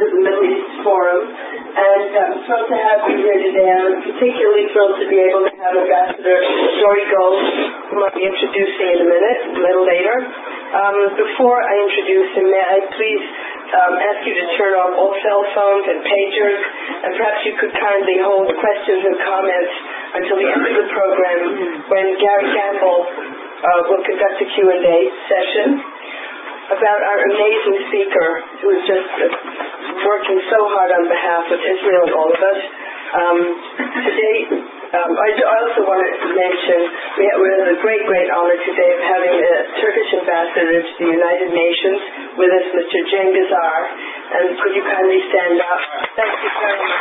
to the Middle East Forum, and I'm thrilled to have you here today. I'm particularly thrilled to be able to have Ambassador Dori Gold, whom I'll be introducing in a little later. Before I introduce him, may I please ask you to turn off all cell phones and pagers, and perhaps you could kindly hold questions and comments until the end of the program, when Gary Gamble will conduct a Q&A session about our amazing speaker, who is just working so hard on behalf of Israel and all of us. Today, I also want to mention we have a great honor today of having the Turkish ambassador to the United Nations with us, Mr. Cengiz Ar. And could you kindly stand up? Thank you very much.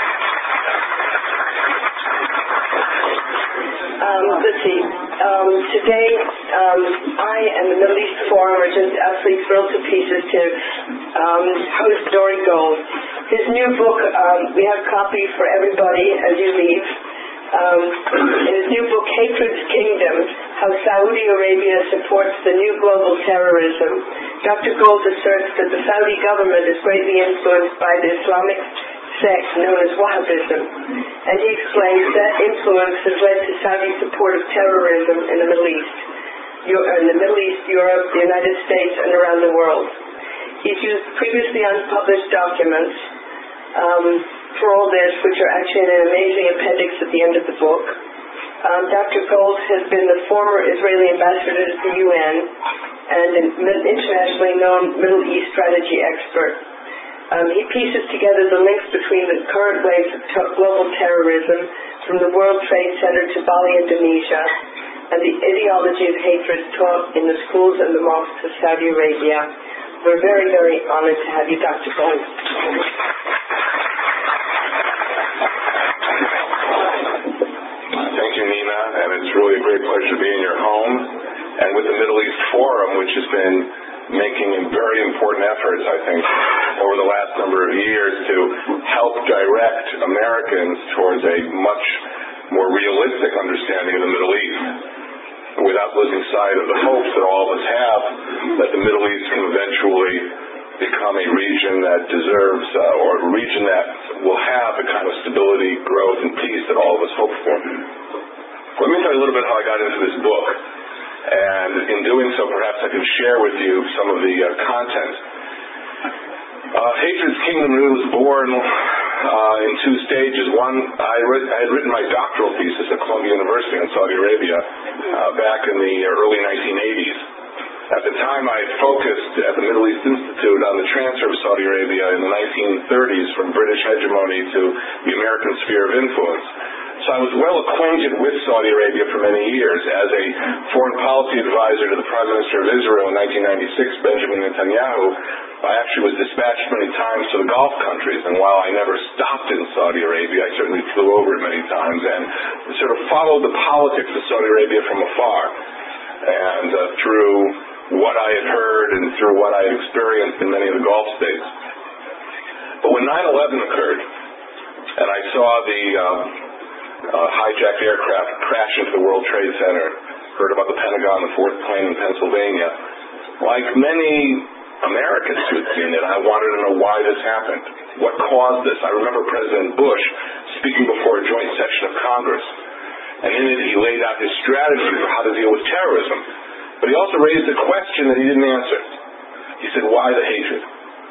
Let's see. Today, I and the Middle East Forum are just absolutely thrilled to pieces to host Dori Gold. His new book, we have a copy for everybody as you leave. In his new book, Hatred's Kingdom, How Saudi Arabia Supports the New Global Terrorism, Dr. Gold asserts that the Saudi government is greatly influenced by the Islamic sect known as Wahhabism, and he explains that influence has led to Saudi support of terrorism in the Middle East, Europe, the United States, and around the world. He's used previously unpublished documents for all this, which are actually in an amazing appendix at the end of the book. Dr. Gold has been the former Israeli ambassador to the UN and an internationally known Middle East strategy expert. He pieces together the links between the current waves of global terrorism from the World Trade Center to Bali, Indonesia, and the ideology of hatred taught in the schools and the mosques of Saudi Arabia. We're very honored to have you, Dr. Gold. Thank you, Nina, and it's really a great pleasure to be in your home and with the Middle East Forum, which has been making very important efforts, I think, over the last number of years to help direct Americans towards a much more realistic understanding of the Middle East, without losing sight of the hopes that all of us have that the Middle East can eventually become a region that deserves, or a region that will have the kind of stability, growth, and peace that all of us hope for. Let me tell you a little bit how I got into this book. And in doing so, perhaps I can share with you some of the content. Hatred's Kingdom was born in two stages. One, I had written my doctoral thesis at Columbia University in Saudi Arabia back in the early 1980s. At the time, I had focused at the Middle East Institute on the transfer of Saudi Arabia in the 1930s from British hegemony to the American sphere of influence. So I was well acquainted with Saudi Arabia for many years. As a foreign policy advisor to the Prime Minister of Israel in 1996, Benjamin Netanyahu, I actually was dispatched many times to the Gulf countries, and while I never stopped in Saudi Arabia, I certainly flew over it many times and sort of followed the politics of Saudi Arabia from afar. And through what I had heard and through what I had experienced in many of the Gulf states. But when 9/11 occurred, and I saw the hijacked aircraft crash into the World Trade Center, heard about the Pentagon, the fourth plane in Pennsylvania, like many Americans who had seen it, I wanted to know why this happened. What caused this? I remember President Bush speaking before a joint session of Congress, and in it he laid out his strategy for how to deal with terrorism. But he also raised a question that he didn't answer. He said, why the hatred?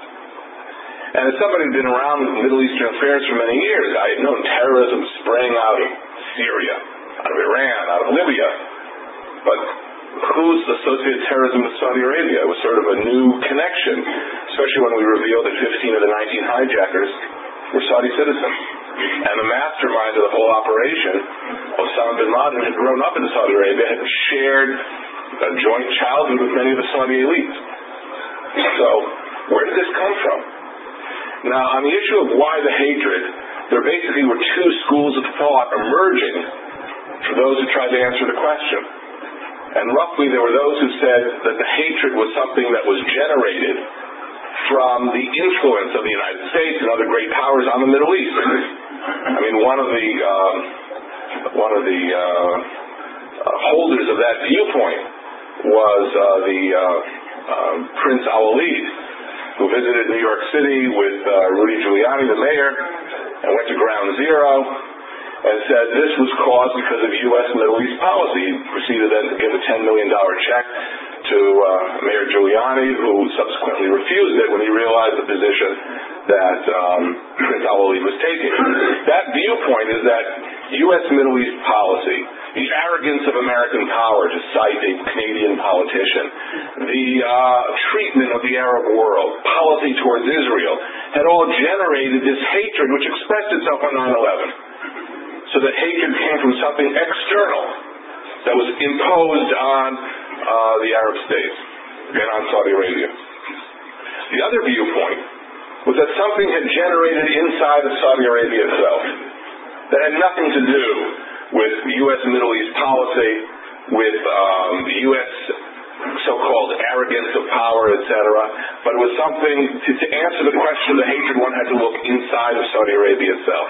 And as somebody who'd been around Middle Eastern affairs for many years, I had known terrorism sprang out of Syria, out of Iran, out of Libya. But who's associated terrorism with Saudi Arabia? It was sort of a new connection, especially when we revealed that 15 of the 19 hijackers were Saudi citizens. And the mastermind of the whole operation, Osama bin Laden, had grown up in Saudi Arabia, had shared a joint childhood with many of the Saudi elites. So, where did this come from? Now, on the issue of why the hatred, there basically were two schools of thought emerging for those who tried to answer the question. And roughly there were those who said that the hatred was something that was generated from the influence of the United States and other great powers on the Middle East. I mean, one of the holders of that viewpoint was the Prince Al-Walid. who visited New York City with Rudy Giuliani, the mayor, and went to Ground Zero and said this was caused because of U.S. Middle East policy. He proceeded then to give a $10 million check to Mayor Giuliani, who subsequently refused it when he realized the position that Prince Ali was taking. That viewpoint is that U.S. Middle East policy, the arrogance of American power, to cite a Canadian politician, the treatment of the Arab world, policy towards Israel, had all generated this hatred which expressed itself on 9/11. So that hatred came from something external that was imposed on the Arab states and on Saudi Arabia. The other viewpoint was that something had generated inside of Saudi Arabia itself that had nothing to do with U.S. Middle East policy, with the U.S. so-called arrogance of power, etc., but it was something to answer the question of the hatred. One had to look inside of Saudi Arabia itself.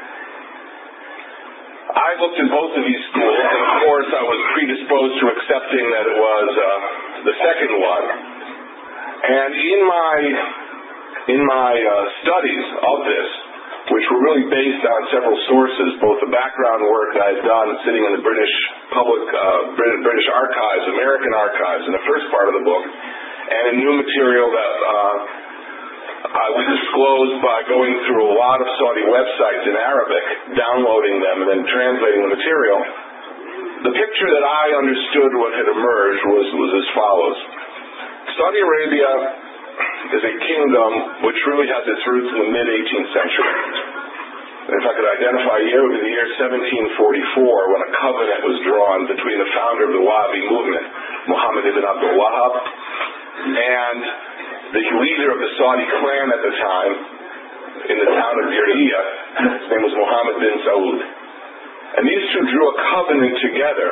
I looked at both of these schools, and of course I was predisposed to accepting that it was the second one. And in my studies of this, which were really based on several sources, both the background work that I had done sitting in the British British archives, American archives, in the first part of the book, and in new material that I was disclosed by going through a lot of Saudi websites in Arabic, downloading them and then translating the material. The picture that I understood what had emerged was as follows. Saudi Arabia is a kingdom which really has its roots in the mid-18th century. If I could identify a year, it would be the year 1744, when a covenant was drawn between the founder of the Wahhabi movement, Muhammad ibn Abdul Wahhab, and the leader of the Saudi clan at the time in the town of Diriyah. His name was Muhammad bin Saud. And these two drew a covenant together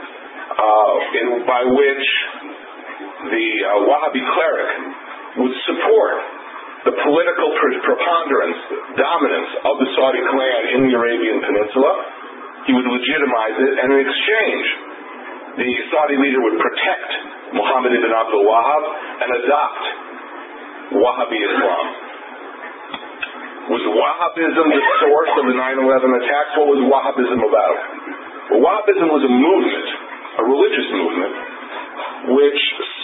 by which the Wahhabi cleric would support the political preponderance, dominance of the Saudi clan in the Arabian Peninsula. He would legitimize it, and in exchange, the Saudi leader would protect Muhammad ibn Abdul Wahhab and adopt Wahhabi Islam. Was Wahhabism the source of the 9/11 attacks? What was Wahhabism about? Well, Wahhabism was a movement, a religious movement, which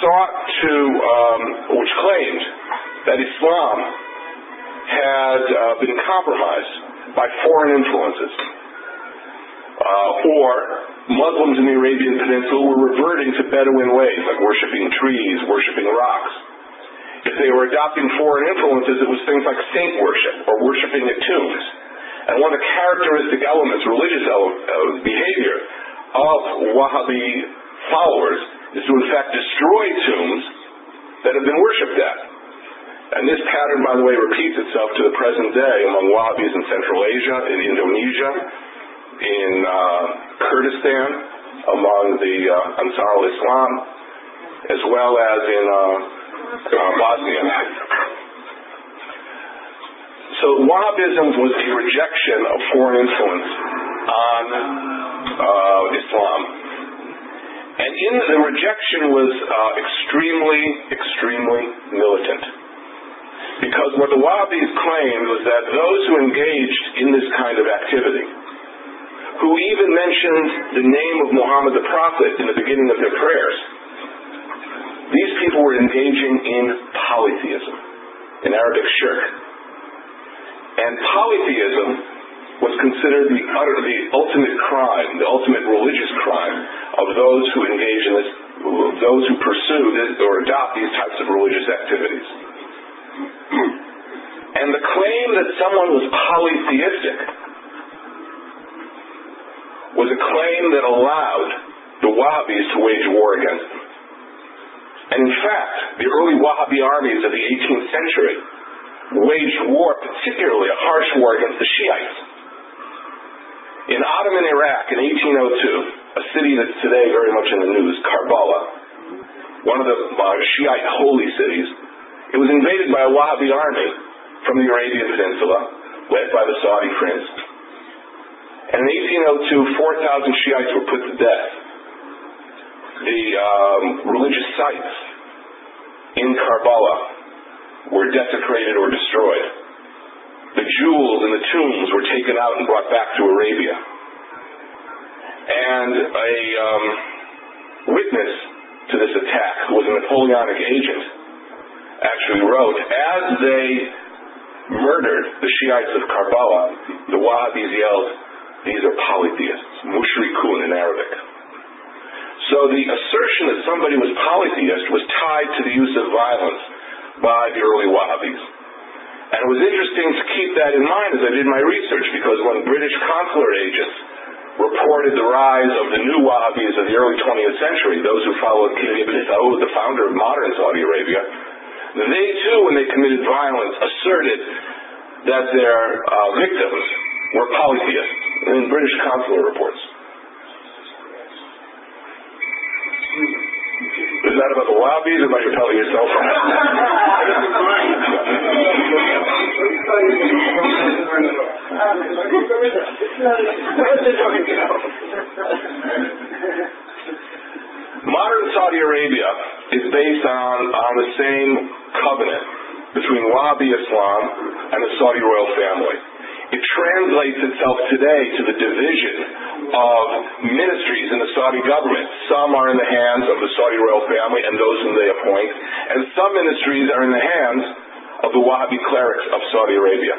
which claimed that Islam had been compromised by foreign influences, or Muslims in the Arabian Peninsula were reverting to Bedouin ways, like worshiping trees, worshiping rocks. If they were adopting foreign influences, it was things like saint worship or worshiping at tombs. And one of the characteristic elements, religious behavior of Wahhabi followers is to in fact destroy tombs that have been worshipped at. And this pattern, by the way, repeats itself to the present day among Wahhabis in Central Asia, in Indonesia, in Kurdistan, among the Ansar al-Islam, as well as in Bosnia. So Wahhabism was a rejection of foreign influence on Islam. And in the rejection was extremely militant. Because what the Wahhabis claimed was that those who engaged in this kind of activity, who even mentioned the name of Muhammad the Prophet in the beginning of their prayers, these people were engaging in polytheism, in Arabic shirk. And polytheism was considered the ultimate crime, the ultimate religious crime of those who engage in this, those who pursue this or adopt these types of religious activities. And the claim that someone was polytheistic was a claim that allowed the Wahhabis to wage war against them. And in fact, the early Wahhabi armies of the 18th century waged war, particularly a harsh war against the Shiites. In Ottoman Iraq in 1802, a city that's today very much in the news, Karbala, one of the Shiite holy cities, it was invaded by a Wahhabi army from the Arabian Peninsula, led by the Saudi prince. And in 1802, 4,000 Shiites were put to death. The religious sites in Karbala were desecrated or destroyed. The jewels in the tombs were taken out and brought back to Arabia. And a witness to this attack, who was a Napoleonic agent, actually wrote, as they murdered the Shiites of Karbala, the Wahhabis yelled, "These are polytheists," mushrikun in Arabic. So the assertion that somebody was polytheist was tied to the use of violence by the early Wahhabis. And it was interesting to keep that in mind as I did my research, because when British consular agents reported the rise of the new Wahhabis of the early 20th century, those who followed King Ibn Saud, the founder of modern Saudi Arabia, they too, when they committed violence, asserted that their victims were polytheists in British consular reports. Is that about the Wahhabis or about you telling yourself? Modern Saudi Arabia is based on the same covenant between Wahhabi Islam and the Saudi royal family. It translates itself today to the division of ministries in the Saudi government. Some are in the hands of the Saudi royal family and those whom they appoint, and some ministries are in the hands of the Wahhabi clerics of Saudi Arabia.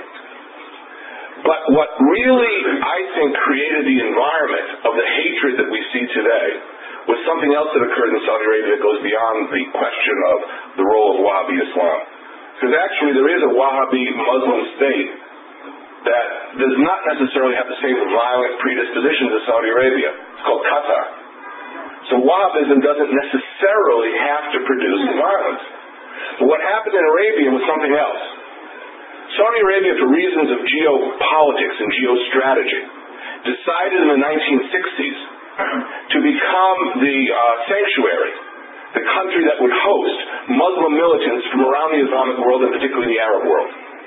But what really, I think, created the environment of the hatred that we see today was something else that occurred in Saudi Arabia that goes beyond the question of the role of Wahhabi Islam. Because actually there is a Wahhabi Muslim state that does not necessarily have the same violent predisposition to Saudi Arabia. It's called Qatar. So Wahhabism doesn't necessarily have to produce violence. But what happened in Arabia was something else. Saudi Arabia, for reasons of geopolitics and geostrategy, decided in the 1960s to become the sanctuary, the country that would host Muslim militants from around the Islamic world, and particularly the Arab world.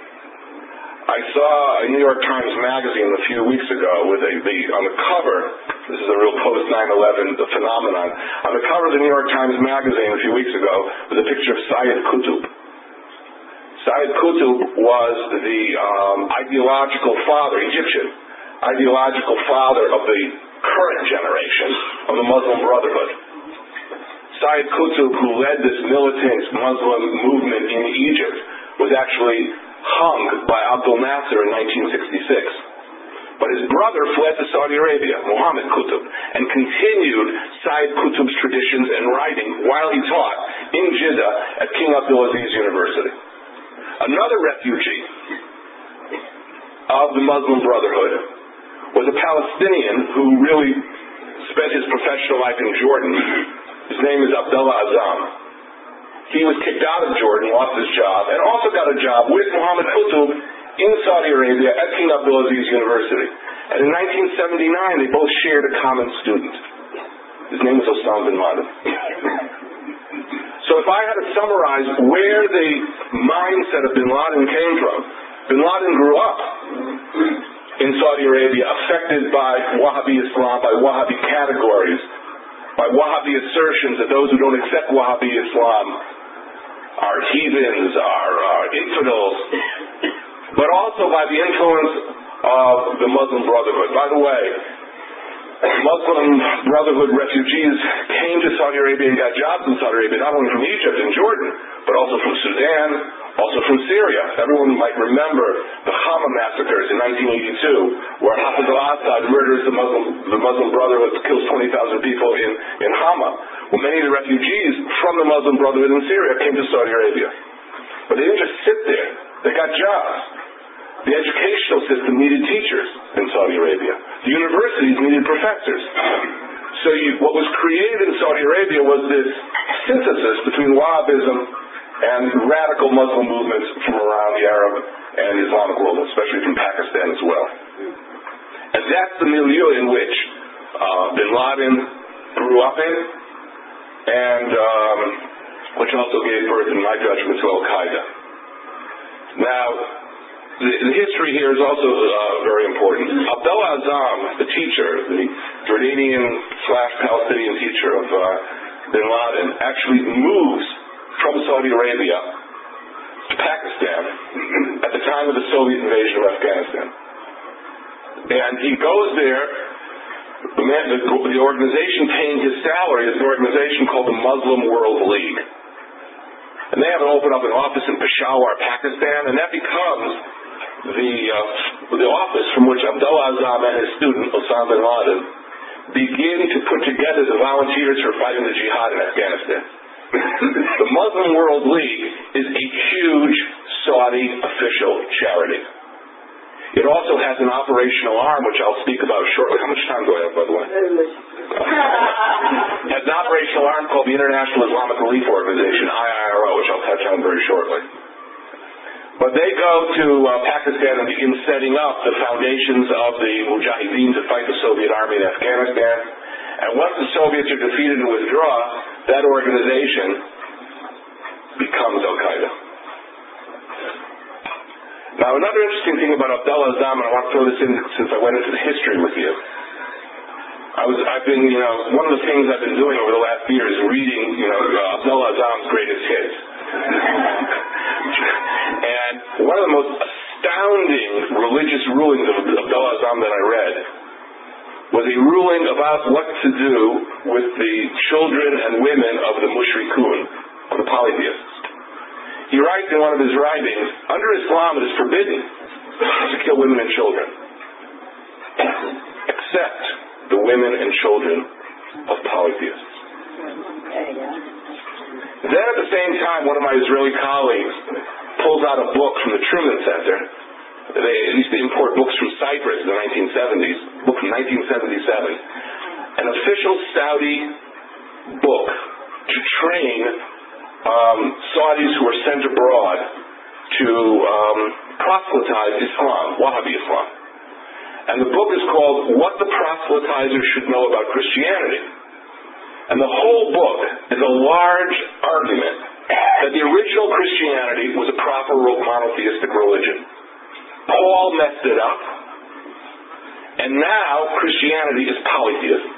I saw a New York Times magazine a few weeks ago with on the cover, this is a real post-9/11 phenomenon, on the cover of the New York Times magazine a few weeks ago was a picture of Sayyid Qutb. Sayyid Qutb was the ideological father, Egyptian, ideological father of the current generation of the Muslim Brotherhood. Sayyid Qutb, who led this militant Muslim movement in Egypt, was actually hung by Abdul Nasser in 1966. But his brother fled to Saudi Arabia, Muhammad Qutb, and continued Sayyid Qutb's traditions and writing while he taught in Jeddah at King Abdulaziz University. Another refugee of the Muslim Brotherhood was a Palestinian who really spent his professional life in Jordan. His name is Abdullah Azzam. He was kicked out of Jordan, lost his job, and also got a job with Muhammad Qutb in Saudi Arabia at King Abdulaziz University. And in 1979, they both shared a common student. His name was Osama bin Laden. So if I had to summarize where the mindset of bin Laden came from, bin Laden grew up in Saudi Arabia, affected by Wahhabi Islam, by Wahhabi categories, by Wahhabi assertions that those who don't accept Wahhabi Islam are heathens, are infidels, but also by the influence of the Muslim Brotherhood. By the way, Muslim Brotherhood refugees came to Saudi Arabia and got jobs in Saudi Arabia, not only from Egypt and Jordan, but also from Sudan, also from Syria. Everyone might remember the Hama massacres in 1982, where Hafiz al-Assad murders the Muslim Brotherhood, kills 20,000 people in Hama. Well, many of the refugees from the Muslim Brotherhood in Syria came to Saudi Arabia. But they didn't just sit there. They got jobs. The educational system needed teachers in Saudi Arabia. The universities needed professors. So what was created in Saudi Arabia was this synthesis between Wahhabism and radical Muslim movements from around the Arab and Islamic world, especially from Pakistan as well. And that's the milieu in which bin Laden grew up in, and which also gave birth, in my judgment, to Al-Qaeda. Now, the history here is also very important. Abdullah Azzam, the teacher, the Jordanian/Palestinian teacher of bin Laden, actually moves from Saudi Arabia to Pakistan at the time of the Soviet invasion of Afghanistan. And he goes there. The organization paying his salary is an organization called the Muslim World League. And they have opened up an office in Peshawar, Pakistan, and that becomes the office from which Abdullah Azzam and his student, Osama bin Laden, begin to put together the volunteers who are fighting the jihad in Afghanistan. The Muslim World League is a huge Saudi official charity. It also has an operational arm, which I'll speak about shortly. How much time do I have, by the way? It has an operational arm called the International Islamic Relief Organization, IIRO, which I'll touch on very shortly. But they go to Pakistan and begin setting up the foundations of the Mujahideen to fight the Soviet army in Afghanistan. And once the Soviets are defeated and withdraw, that organization becomes Al-Qaeda. Now, another interesting thing about Abdullah Azzam, and I want to throw this in since I went into the history with you. I've been, one of the things I've been doing over the last year is reading, Abdullah Azzam's greatest hits. And one of the most astounding religious rulings of Abdullah Azzam that I read was a ruling about what to do with the children and women of the mushrikun, of the polytheists. He writes in one of his writings, under Islam it is forbidden to kill women and children, except the women and children of polytheists. Then at the same time, one of my Israeli colleagues pulls out a book from the Truman Center. They used to import books from Cyprus in the 1970s, a book from 1977, an official Saudi book to train Saudis who are sent abroad to proselytize Islam, Wahhabi Islam. And the book is called What the Proselytizers Should Know About Christianity. And the whole book is a large argument that the original Christianity was a proper monotheistic religion. Paul messed it up, and now Christianity is polytheism.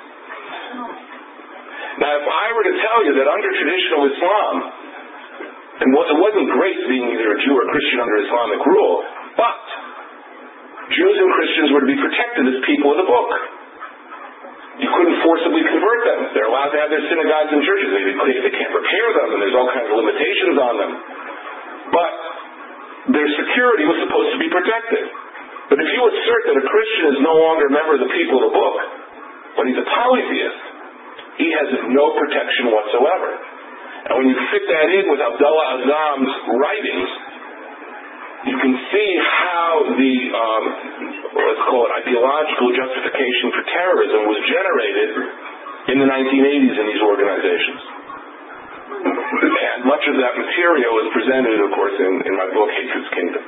Now, if I were to tell you that under traditional Islam, and it wasn't great being either a Jew or Christian under Islamic rule, but Jews and Christians were to be protected as people of the book. You couldn't forcibly convert them. They're allowed to have their synagogues and churches. They can't prepare them, and there's all kinds of limitations on them. But their security was supposed to be protected. But if you assert that a Christian is no longer a member of the people of the book, when he's a polytheist, he has no protection whatsoever. And when you fit that in with Abdullah Azzam's writings, you can see how the, let's call it ideological justification for terrorism was generated in the 1980s in these organizations. And much of that material is presented, of course, in my book, Hatred's Kingdom.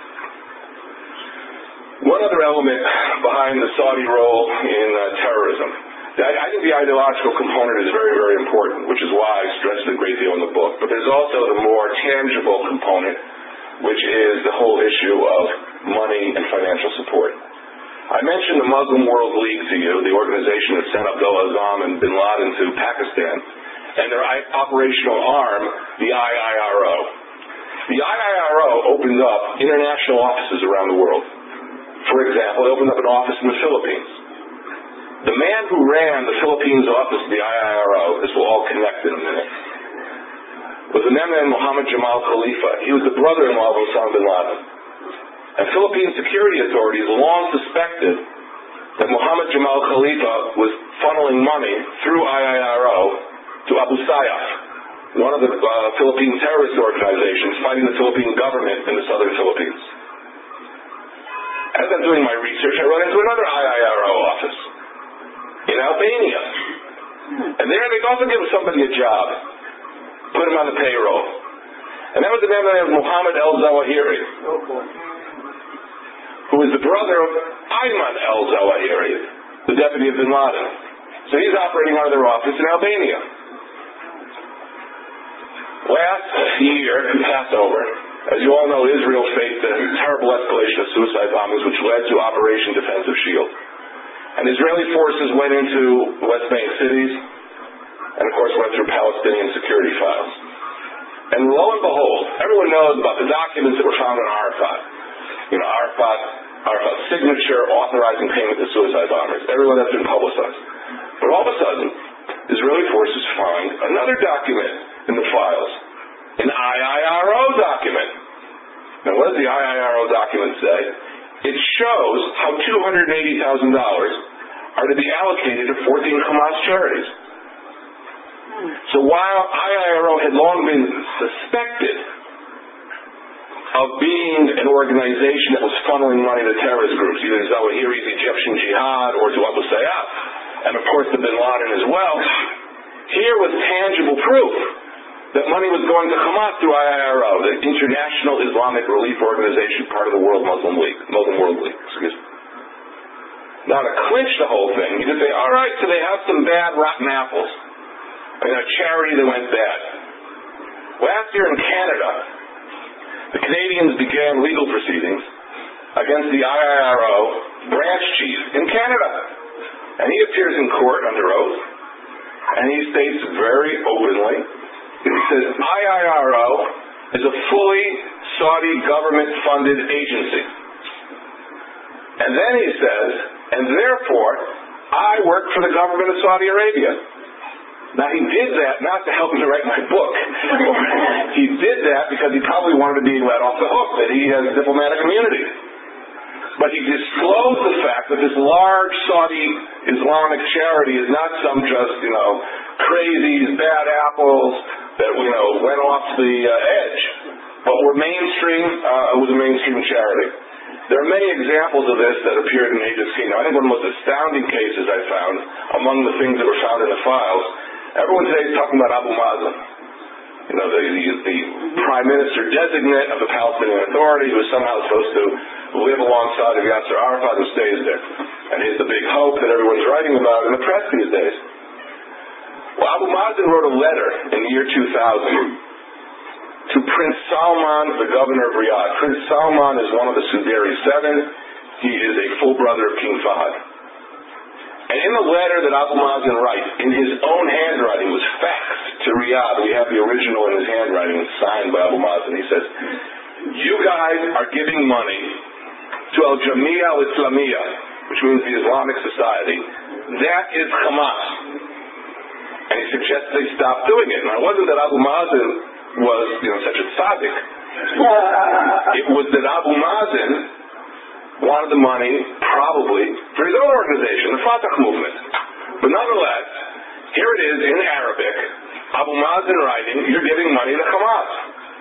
One other element behind the Saudi role in terrorism. I think the ideological component is very, very important, which is why I stress it a great deal in the book. But there's also the more tangible component, which is the whole issue of money and financial support. I mentioned the Muslim World League to you, the organization that sent Abdullah Azzam and bin Laden to Pakistan, and their operational arm, the IIRO. The IIRO opened up international offices around the world. For example, they opened up an office in the Philippines. The man who ran the Philippines office of the IIRO, this will all connect in a minute, was a man named Muhammad Jamal Khalifa. He was the brother-in-law of Osama bin Laden. And Philippine security authorities long suspected that Muhammad Jamal Khalifa was funneling money through IIRO to Abu Sayyaf, one of the Philippine terrorist organizations fighting the Philippine government in the southern Philippines. As I'm doing my research, I run into another IIRO office in Albania. And there they also give somebody a job, put him on the payroll. And that was a man named Muhammad al-Zawahiri, who is the brother of Ayman al-Zawahiri, the deputy of bin Laden. So he's operating out of their office in Albania. Last year, in Passover, as you all know, Israel faced a terrible escalation of suicide bombings, which led to Operation Defensive Shield. And Israeli forces went into West Bank cities, and of course went through Palestinian security files. And lo and behold, everyone knows about the documents that were found on Arafat. Arafat's signature authorizing payment to suicide bombers. Everyone that's been publicized. But all of a sudden, Israeli forces find another document in the files, an IIRO document. Now, what does the IIRO document say? It shows how $280,000 are to be allocated to 14 Hamas charities. So while IIRO had long been suspected of being an organization that was funneling money to terrorist groups, either Zawahiri's Egyptian Jihad or to Abu Sayyaf, and of course to Bin Laden as well, here was tangible proof that money was going to Hamas through IIRO, the International Islamic Relief Organization, part of the Muslim World League. Now, to clinch the whole thing, you could say, all right, so they have some bad, rotten apples. I mean, a charity that went bad. Last year in Canada, the Canadians began legal proceedings against the IIRO branch chief in Canada. And he appears in court under oath, and he states very openly, he says, IIRO is a fully Saudi government-funded agency. And then he says, and therefore, I work for the government of Saudi Arabia. Now, he did that not to help me write my book. He did that because he probably wanted to be let off the hook, that he has diplomatic immunity. But he disclosed the fact that this large Saudi Islamic charity is not some just, crazy bad apples that, went off the edge, but were mainstream, was a mainstream charity. There are many examples of this that appeared in Egypt's Kingdom. I think one of the most astounding cases I found, among the things that were found in the files, everyone today is talking about Abu Mazen, the prime minister designate of the Palestinian Authority, who is somehow supposed to live alongside of Yasser Arafat, who stays there. And he's the big hope that everyone's writing about in the press these days. Well, Abu Mazen wrote a letter in the year 2000 to Prince Salman, the governor of Riyadh. Prince Salman is one of the Suderi Seven. He is a full brother of King Fahd. And in the letter that Abu Mazen writes, in his own handwriting, was faxed to Riyadh. We have the original in his handwriting, signed by Abu Mazen. He says, you guys are giving money to Al Jamia Al Islamiyah, which means the Islamic Society. That is Hamas. And he suggests they stop doing it. Now, it wasn't that Abu Mazen was, such a tzaddik. It was that Abu Mazen wanted the money, probably, for his own organization, the Fatah movement. But nonetheless, here it is in Arabic, Abu Mazen writing, you're giving money to Hamas.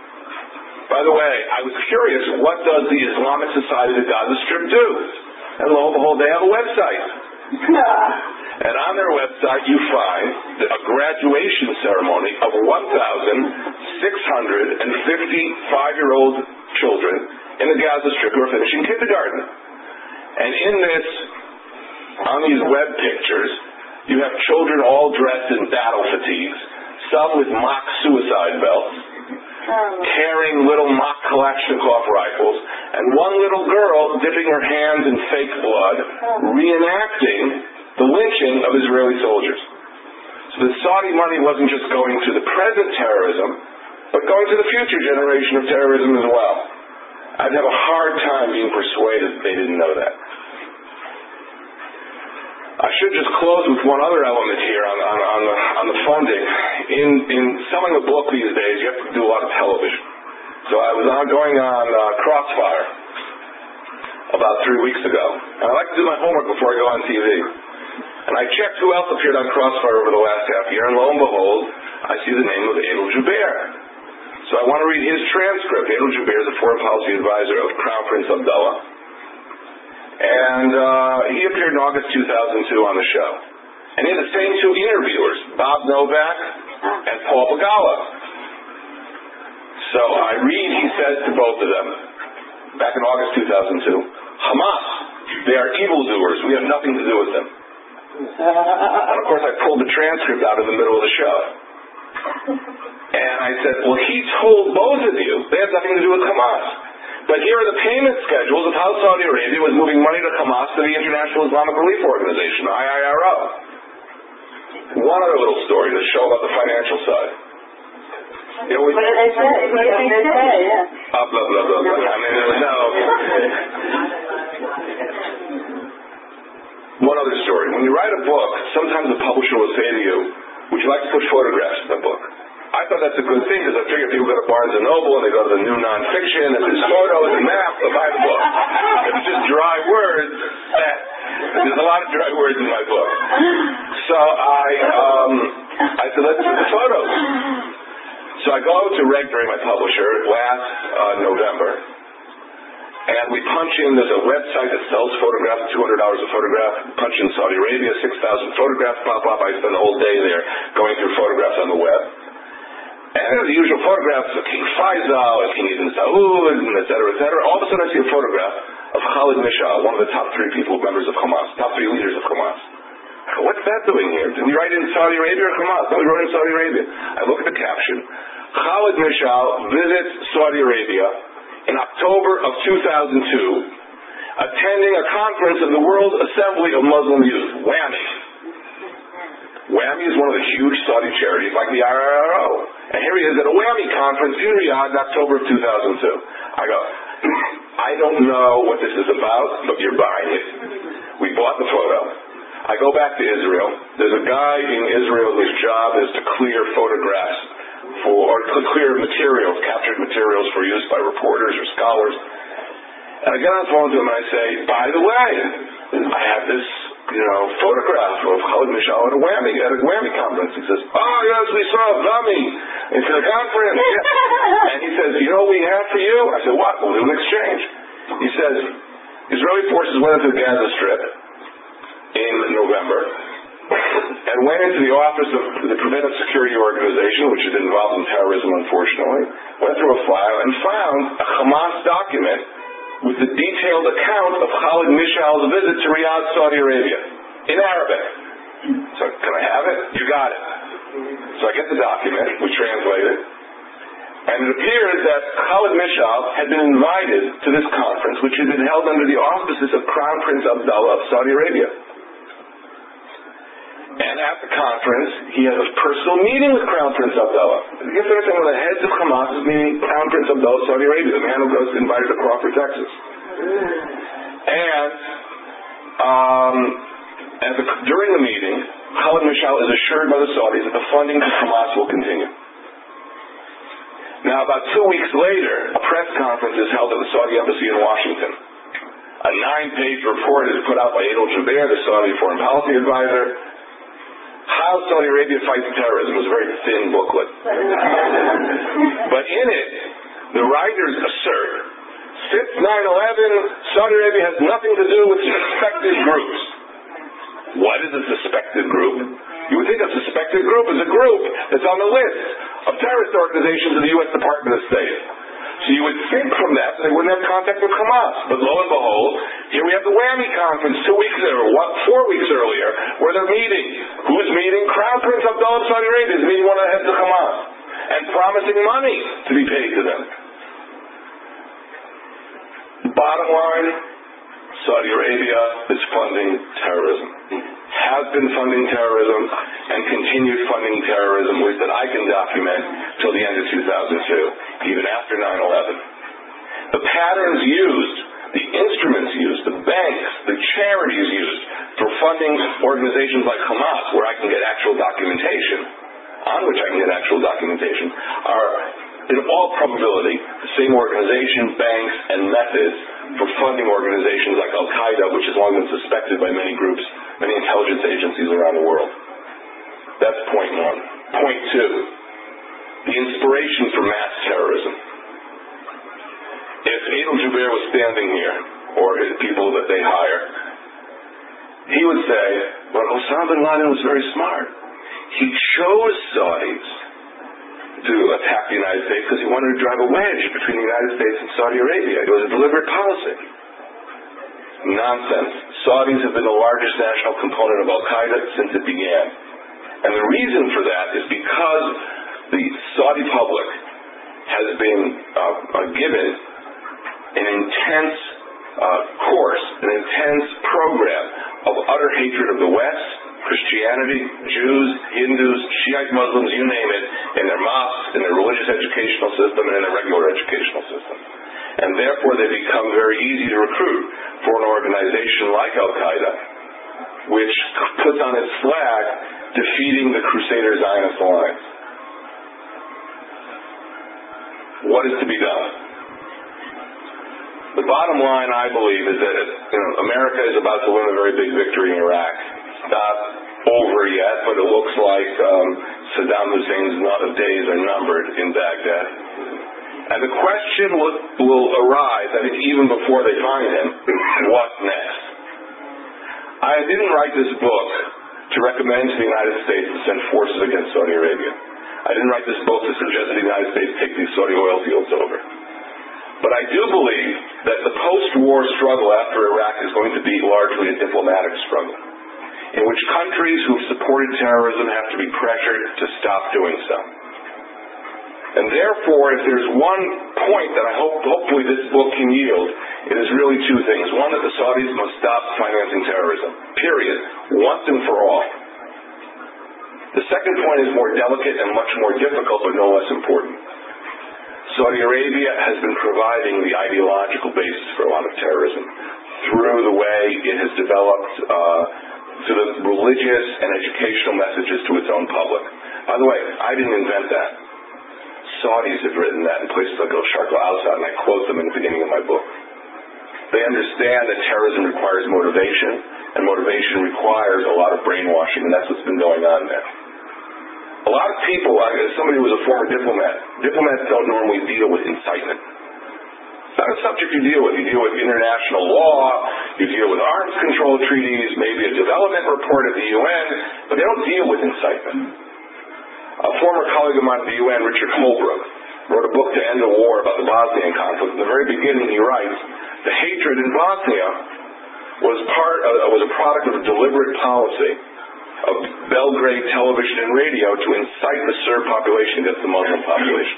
By the way, I was curious, what does the Islamic Society of the Gaza Strip do? And lo and behold, they have a website. And on their website, you find a graduation ceremony of 1,655-year-old children in the Gaza Strip who are finishing kindergarten. And in this, on these web pictures, you have children all dressed in battle fatigues, some with mock suicide belts, carrying little mock Kalashnikov rifles, and one little girl dipping her hands in fake blood, reenacting the lynching of Israeli soldiers. So the Saudi money wasn't just going to the present terrorism, but going to the future generation of terrorism as well. I'd have a hard time being persuaded that they didn't know that. I should just close with one other element here on the funding. In selling a book these days, you have to do a lot of television. So I was going on Crossfire about 3 weeks ago, and I like to do my homework before I go on TV. And I checked who else appeared on Crossfire over the last half year, and lo and behold, I see the name of Adel Jubeir. So I want to read his transcript. Adel Jubeir is a foreign policy advisor of Crown Prince Abdullah. And he appeared in August 2002 on the show. And he had the same two interviewers, Bob Novak and Paul Begala. So I read, he says to both of them, back in August 2002, Hamas, they are evildoers. We have nothing to do with them. And of course I pulled the transcript out in the middle of the show. And I said, well, he told both of you they have nothing to do with Hamas. But here are the payment schedules of how Saudi Arabia was moving money to Hamas to the International Islamic Relief Organization, IIRO. One other little story to show about the financial side. What do they say? What do they say? Yeah. Blah, blah, blah, blah. I mean, no. One other story. When you write a book, sometimes the publisher will say to you, would you like to put photographs in the book? I thought that's a good thing because I figure people go to Barnes & Noble and they go to the new nonfiction and there's photos and maps, they'll buy the book. If it's just dry words, there's a lot of dry words in my book. So I said, let's put the photos. So I go to Reg Berry, my publisher, last November, and we punch in, there's a website that sells photographs, $200 a photograph, punch in Saudi Arabia, 6,000 photographs pop up. I spend the whole day there going through photographs on the web. And there's the usual photographs of King Faisal and King Ibn Saud, and et cetera, et cetera. All of a sudden I see a photograph of Khalid Mishal, one of the top 3 people, members of Hamas, top 3 leaders of Hamas. I go, what's that doing here? Did we write in Saudi Arabia or Hamas? No, we wrote in Saudi Arabia. I look at the caption. Khalid Mishal visits Saudi Arabia in October of 2002, attending a conference of the World Assembly of Muslim Youth, WAMI. WAMI is one of the huge Saudi charities like the IRO. And here he is at a WAMI conference in Riyadh in October of 2002. I go, I don't know what this is about, but you're buying it. We bought the photo. I go back to Israel. There's a guy in Israel whose job is to clear photographs or clear materials, captured materials for use by reporters or scholars. And I get on the phone to him and I say, by the way, I have this photograph of Khalid Mishal at a WAMI conference. He says, oh yes, we saw Vami into the conference. And he says, you know what we have for you? I said, what? We'll do an exchange. He says, Israeli forces went into the Gaza Strip in November and went into the office of the Preventive Security Organization, which is involved in terrorism, unfortunately, went through a file and found a Hamas document with the detailed account of Khalid Mishal's visit to Riyadh, Saudi Arabia, in Arabic. So, can I have it? You got it. So I get the document, we translate it, and it appears that Khalid Mishal had been invited to this conference, which had been held under the auspices of Crown Prince Abdullah of Saudi Arabia. And at the conference, he had a personal meeting with Crown Prince Abdullah. You have to understand, one of the heads of Hamas is meeting Crown Prince Abdullah of Saudi Arabia, the man who goes invited to Crawford, Texas. And during the meeting, Khalid Mishal is assured by the Saudis that the funding to Hamas will continue. Now, about 2 weeks later, a press conference is held at the Saudi Embassy in Washington. A 9-page report is put out by Adel Jubeir, the Saudi foreign policy advisor. How Saudi Arabia Fights Terrorism. It was a very thin booklet. But in it, the writers assert, since 9/11, Saudi Arabia has nothing to do with suspected groups. What is a suspected group? You would think a suspected group is a group that's on the list of terrorist organizations of the U.S. Department of State. So you would think from that they wouldn't have contact with Hamas. But lo and behold, here we have the WAMI conference 4 weeks earlier, where they're meeting. Who's meeting? Crown Prince Abdullah of Saudi Arabia is meeting one of the heads of Hamas and promising money to be paid to them. Bottom line, Saudi Arabia is funding terrorism. Has been funding terrorism and continued funding terrorism, at least that I can document, till the end of 2002, even after 9/11. The patterns used, the instruments used, the banks, the charities used for funding organizations like Hamas, where I can get actual documentation, are in all probability the same organization, banks, and methods for funding organizations like Al-Qaeda, which has long been suspected by many groups, many intelligence agencies around the world. That's point one. Point two, the inspiration for mass terrorism. If Adel Jubeir was standing here, or his people that they hire, he would say, well, Osama bin Laden was very smart. He chose Saudis to attack the United States because he wanted to drive a wedge between the United States and Saudi Arabia. It was a deliberate policy. Nonsense. Saudis have been the largest national component of Al-Qaeda since it began. And the reason for that is because the Saudi public has been given an intense course, an intense program of utter hatred of the West, Christianity, Jews, Hindus, Shiite Muslims, you name it, in their mosques, in their religious educational system, and in their regular educational system. And therefore they become very easy to recruit for an organization like Al-Qaeda, which puts on its flag defeating the Crusader Zionist Alliance. What is to be done? The bottom line, I believe, is that America is about to win a very big victory in Iraq. It's not over yet, but it looks like Saddam Hussein's days are numbered in Baghdad. And the question will arise, I think even before they find him, what next? I didn't write this book to recommend to the United States to send forces against Saudi Arabia. I didn't write this book to suggest that the United States take these Saudi oil fields over. But I do believe that the post-war struggle after Iraq is going to be largely a diplomatic struggle, in which countries who have supported terrorism have to be pressured to stop doing so. And therefore, if there's one point that I hopefully this book can yield, it is really two things. One, that the Saudis must stop financing terrorism, period, once and for all. The second point is more delicate and much more difficult, but no less important. Saudi Arabia has been providing the ideological basis for a lot of terrorism through the way it has developed through the religious and educational messages to its own public. By the way, I didn't invent that. Saudis have written that in places like Al-Sharq al-Awsat, and I quote them in the beginning of my book. They understand that terrorism requires motivation, and motivation requires a lot of brainwashing, and that's what's been going on there. A lot of people, somebody who was a former diplomat, diplomats don't normally deal with incitement. It's not a subject you deal with. You deal with international law, you deal with arms control treaties, maybe a development report at the UN, but they don't deal with incitement. A former colleague of mine at the UN, Richard Holbrooke, wrote a book to end the war about the Bosnian conflict. In the very beginning, he writes, the hatred in Bosnia was a product of a deliberate policy of Belgrade television and radio to incite the Serb population against the Muslim population.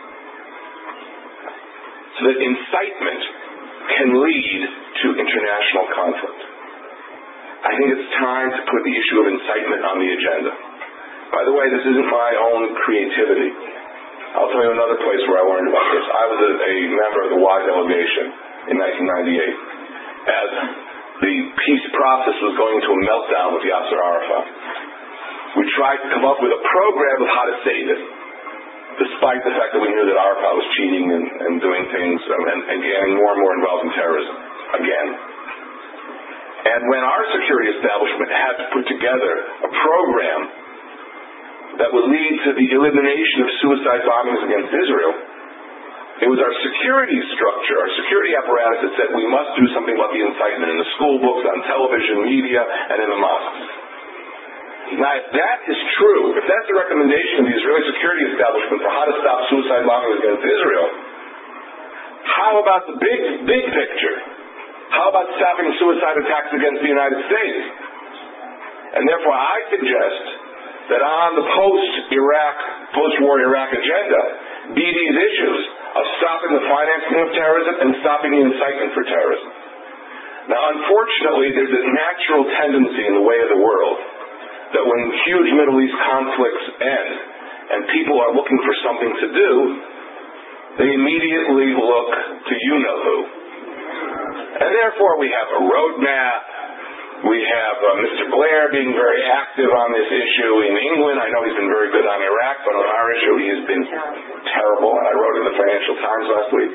So that incitement can lead to international conflict. I think it's time to put the issue of incitement on the agenda. By the way, this isn't my own creativity. I'll tell you another place where I learned about this. I was a member of the Y delegation in 1998 as the peace process was going to a meltdown with Yasser Arafat. We tried to come up with a program of how to save it, despite the fact that we knew that Arafat was cheating and doing things and getting more and more involved in terrorism again. And when our security establishment had to put together a program that would lead to the elimination of suicide bombings against Israel, it was our security structure, our security apparatus that said we must do something about the incitement in the school books, on television, media, and in the mosques. Now, if that is true, if that's the recommendation of the Israeli security establishment for how to stop suicide bombings against Israel, how about the big picture? How about stopping suicide attacks against the United States? And therefore, I suggest that on the post-war Iraq agenda be these issues of stopping the financing of terrorism and stopping the incitement for terrorism. Now, unfortunately, there's a natural tendency in the way of the world that when huge Middle East conflicts end and people are looking for something to do, they immediately look to you-know-who. And therefore, we have a roadmap. We have Mr. Blair being very active on this issue in England. I know he's been very good on Iraq, but on our issue he has been terrible. And I wrote in the Financial Times last week.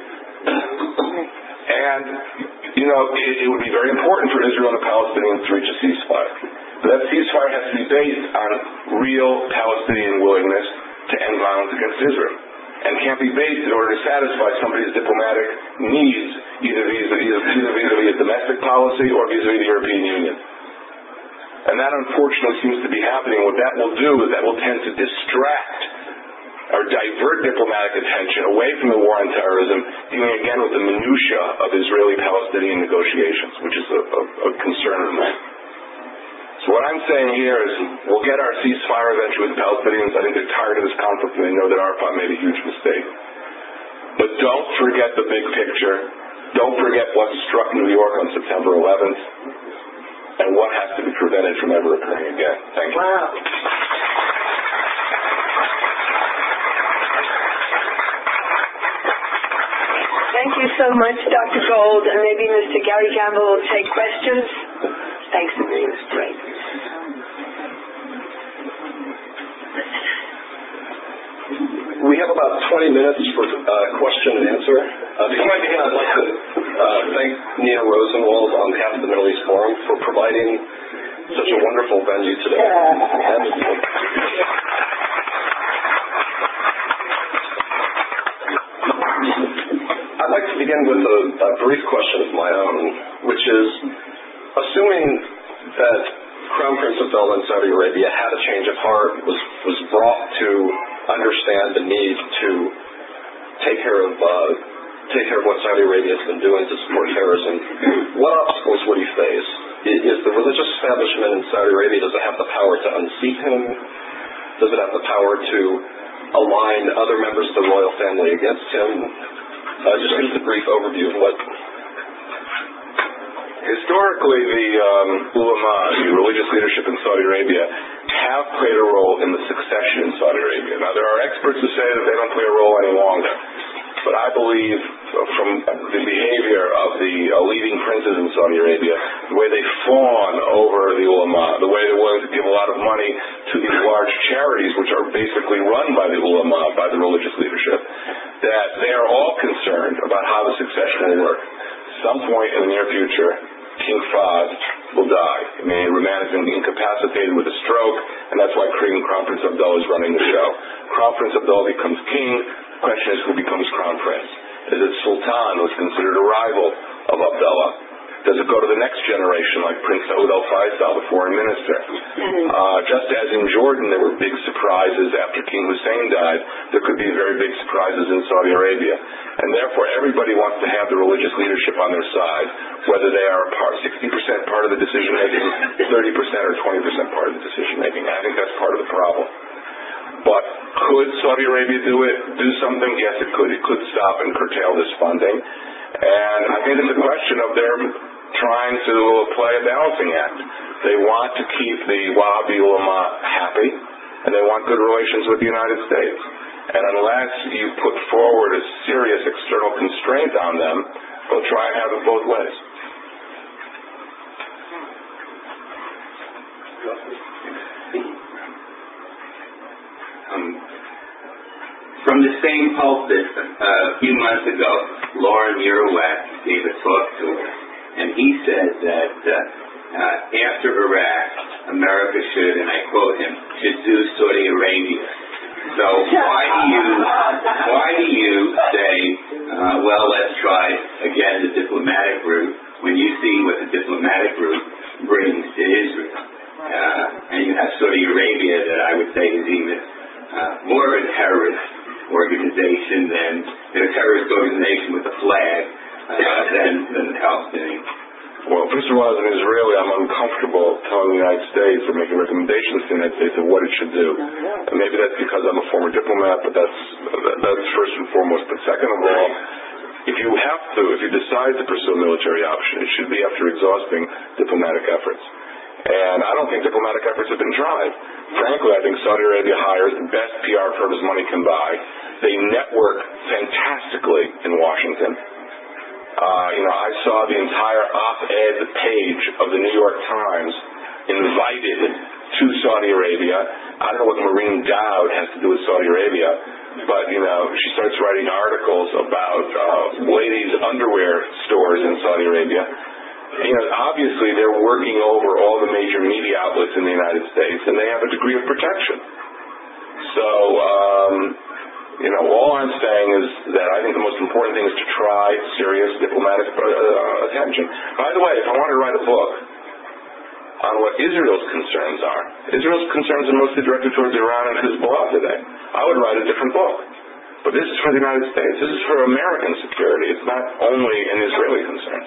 And, it would be very important for Israel and the Palestinians to reach a ceasefire. But that ceasefire has to be based on real Palestinian willingness to end violence against Israel. And can't be based in order to satisfy somebody's diplomatic needs, either vis-a-vis a domestic policy or vis-a-vis the European Union. And that unfortunately seems to be happening. What that will do is that will tend to distract or divert diplomatic attention away from the war on terrorism, dealing again with the minutiae of Israeli-Palestinian negotiations, which is a concern of mine. So what I'm saying here is we'll get our ceasefire eventually with the Palestinians. I think they're tired of this conflict and they know that Arafat made a huge mistake. But don't forget the big picture. Don't forget what struck New York on September 11th. and what has to be prevented from ever occurring again. Thank you. Wow. Thank you so much, Dr. Gold, and maybe Mr. Gary Gamble will take questions. Thanks, Sabrina. Great. We have about 20 minutes for question and answer. Before I begin, I'd like to thank Nina Rosenwald on behalf of the Middle East Forum for providing such a wonderful venue today. I'd like to begin with a brief question of my own, which is, assuming that Crown Prince Abdullah in Saudi Arabia had a change of heart, was brought to understand the need to take care of what Saudi Arabia has been doing to support terrorism, what obstacles would he face? Is the religious establishment in Saudi Arabia, does it have the power to unseat him? Does it have the power to align other members of the royal family against him? Just give us a brief overview of what... Historically, the ulama, the religious leadership in Saudi Arabia, have played a role in the succession in Saudi Arabia. Now, there are experts who say that they don't play a role any longer. But I believe from the behavior of the leading princes in Saudi Arabia, the way they fawn over the ulama, the way they're willing to give a lot of money to these large charities, which are basically run by the ulama, by the religious leadership, that they are all concerned about how the succession will work. Some point in the near future, King Fahd will die. I mean, Rahman has been incapacitated with a stroke, and that's why Crown Prince Abdullah is running the show. Crown Prince Abdullah becomes king. The question is, who becomes Crown Prince? Is it Sultan, who is considered a rival of Abdullah? Does it go to the next generation, like Prince Saud al-Faisal, the foreign minister? Just as in Jordan there were big surprises after King Hussein died, there could be very big surprises in Saudi Arabia. And therefore everybody wants to have the religious leadership on their side, whether they are 60% part of the decision-making, 30% or 20% part of the decision-making. I think that's part of the problem. But could Saudi Arabia do something? Yes, it could. It could stop and curtail this funding. And I think it's a question of their trying to play a balancing act. They want to keep the Wahhabi ulama happy, and they want good relations with the United States. And unless you put forward a serious external constraint on them, they'll try and have it both ways. From the same pulpit, a few months ago, Lauren Uruak gave a talk to her, and he said that after Iraq, America should, and I quote him, should do Saudi Arabia. So why do you say, well, let's try again the diplomatic route, when you see what the diplomatic route brings to Israel? And you have Saudi Arabia that I would say is even more of a terrorist organization than a terrorist organization with a flag than the Palestinians. Well, first of all, as an Israeli, I'm uncomfortable telling the United States or making recommendations to the United States of what it should do. And maybe that's because I'm a former diplomat, but that's first and foremost. But second of all, if you decide to pursue a military option, it should be after exhausting diplomatic efforts. And I don't think diplomatic efforts have been tried. Frankly, I think Saudi Arabia hires the best PR firms money can buy. They network fantastically in Washington. I saw the entire op-ed page of the New York Times invited to Saudi Arabia. I don't know what Maureen Dowd has to do with Saudi Arabia, but, she starts writing articles about ladies' underwear stores in Saudi Arabia. Obviously they're working over all the major media outlets in the United States, and they have a degree of protection. So, all I'm saying is that I think the most important thing is to try serious diplomatic attention. By the way, if I wanted to write a book on what Israel's concerns are, Israel's concerns are mostly directed towards Iran and Hezbollah today. I would write a different book. But this is for the United States. This is for American security. It's not only an Israeli concern.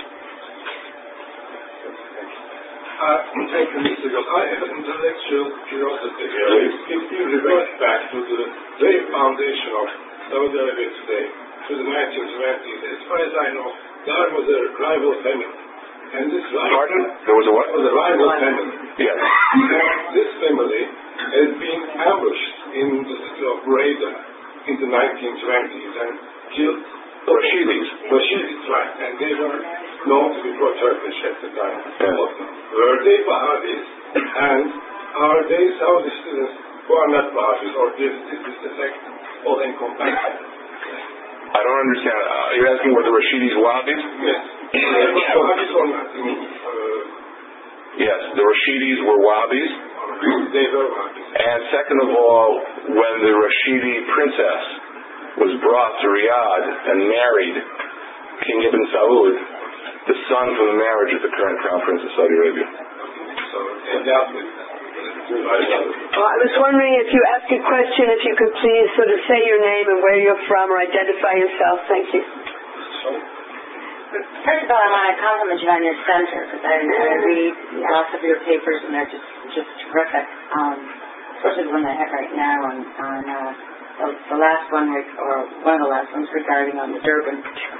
Thank you, Mr. Gold. I have an intellectual curiosity. If you revert back to the very foundation of Saudi Arabia today, to the 1920s, as far as I know, there was a rival family And this Pardon? There was a what? was a rival family. Yes. And this family had been ambushed in the city of Breda in the 1920s and killed Rashidis. right? And they were known to be pro-Turkish at the time. Yeah. Were they Wahhabis? And are they Saudi students who are not Wahhabis, or is this effect all encompassing? I don't understand. You're asking were the Rashidis Wahhabis? Yes. Wahhabis or not? Yes, the Rashidis were Wahhabis. They were Wahhabis. And second of all, when the Rashidi princess was brought to Riyadh and married King Ibn Saud, the son from the marriage of the current Crown Prince of Saudi Arabia. So, undoubtedly. Well, I was wondering if you ask a question, if you could please sort of say your name and where you're from or identify yourself. Thank you. First of all, I want to compliment you on your center, because I read lots of your papers and they're just terrific, especially the one I have right now on the last one, or one of the last ones regarding on the Durban.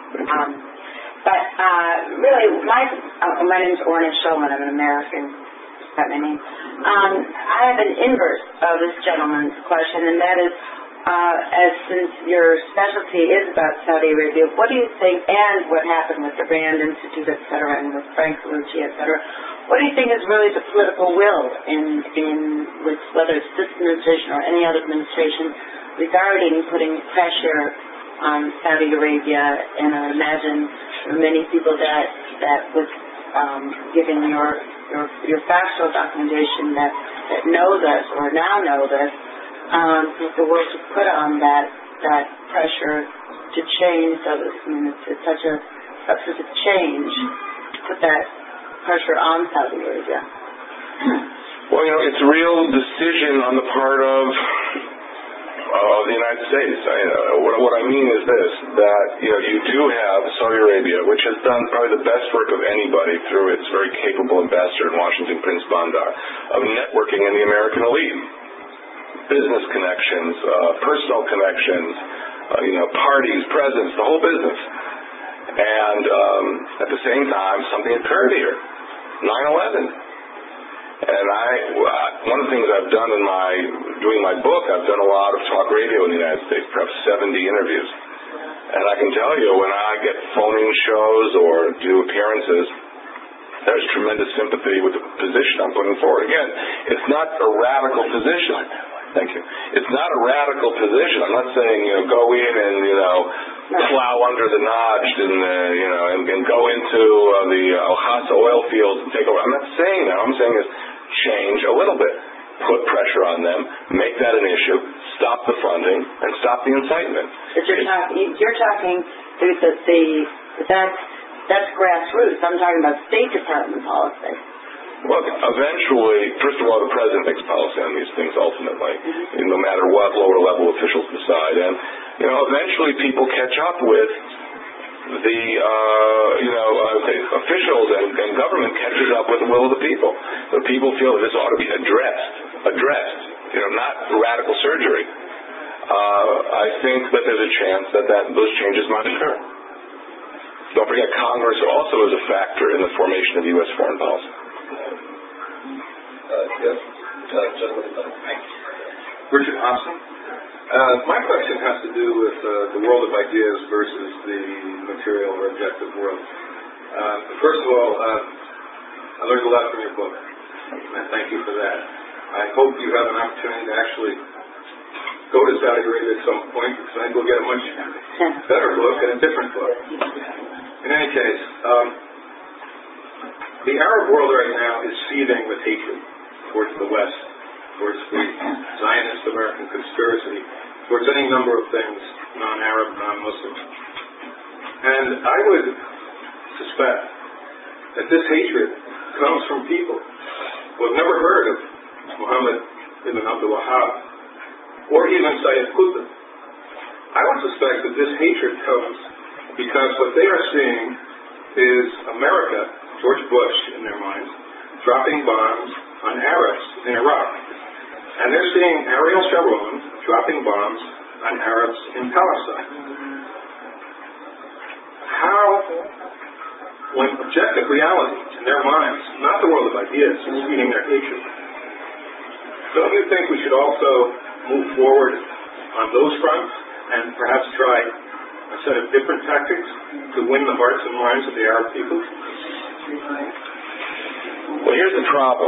But really, my name is Orna Shulman. I'm an American. That's my name. I have an inverse of this gentleman's question, and that is, since your specialty is about Saudi Arabia, what do you think, and what happened with the Rand Institute, et cetera, and with Frank Lucci, et cetera, what do you think is really the political will with whether it's this administration or any other administration regarding putting pressure on Saudi Arabia? And I imagine there are many people that with given your factual documentation that know this or now know this, that the world should put on that pressure to change. So it's such a substantive change to put that pressure on Saudi Arabia. Well, it's a real decision on the part of the United States. What I mean is this, that you do have Saudi Arabia, which has done probably the best work of anybody through its very capable ambassador in Washington, Prince Bandar, of networking in the American elite. Business connections, personal connections, parties, presidents, the whole business. And at the same time, something occurred here, 9/11. And one of the things I've done doing my book, I've done a lot of talk radio in the United States, perhaps 70 interviews. And I can tell you, when I get phone-in shows or do appearances, there's tremendous sympathy with the position I'm putting forward. Again, it's not a radical position. Thank you. It's not a radical position. I'm not saying, go in and, plow under the Najd and go into the Al-Hassa oil fields and take over. I'm not saying that. I'm saying is change a little bit. Put pressure on them, make that an issue, stop the funding, and stop the incitement. But you're talking that's grassroots. I'm talking about State Department policy. Well, eventually, first of all, the president makes policy on these things ultimately, no matter what lower level officials decide. And, eventually people catch up with the, officials and government catches up with the will of the people. The people feel that this ought to be addressed, not radical surgery. I think that there's a chance that those changes might occur. Don't forget, Congress also is a factor in the formation of U.S. foreign policy. Yes. Gentlemen. Richard Hobson. My question has to do with the world of ideas versus the material or objective world. First of all, I learned a lot from your book, and I thank you for that. I hope you have an opportunity to actually go to Saudi Arabia at some point, because I think we'll get a much better look and a different look. In any case, the Arab world right now is seething with hatred towards the West, towards the Zionist American conspiracy, towards any number of things, non-Arab, non-Muslim. And I would suspect that this hatred comes from people who have never heard of Muhammad ibn Abdul Wahhab or even Sayyid Qutb. I would suspect that this hatred comes because what they are seeing is America, George Bush in their minds, dropping bombs on Arabs in Iraq. And they're seeing Ariel Sharon dropping bombs on Arabs in Palestine. How when objective reality in their minds, not the world of ideas, is feeding their hatred. Don't you think we should also move forward on those fronts and perhaps try a set of different tactics to win the hearts and minds of the Arab people? Well, here's the problem.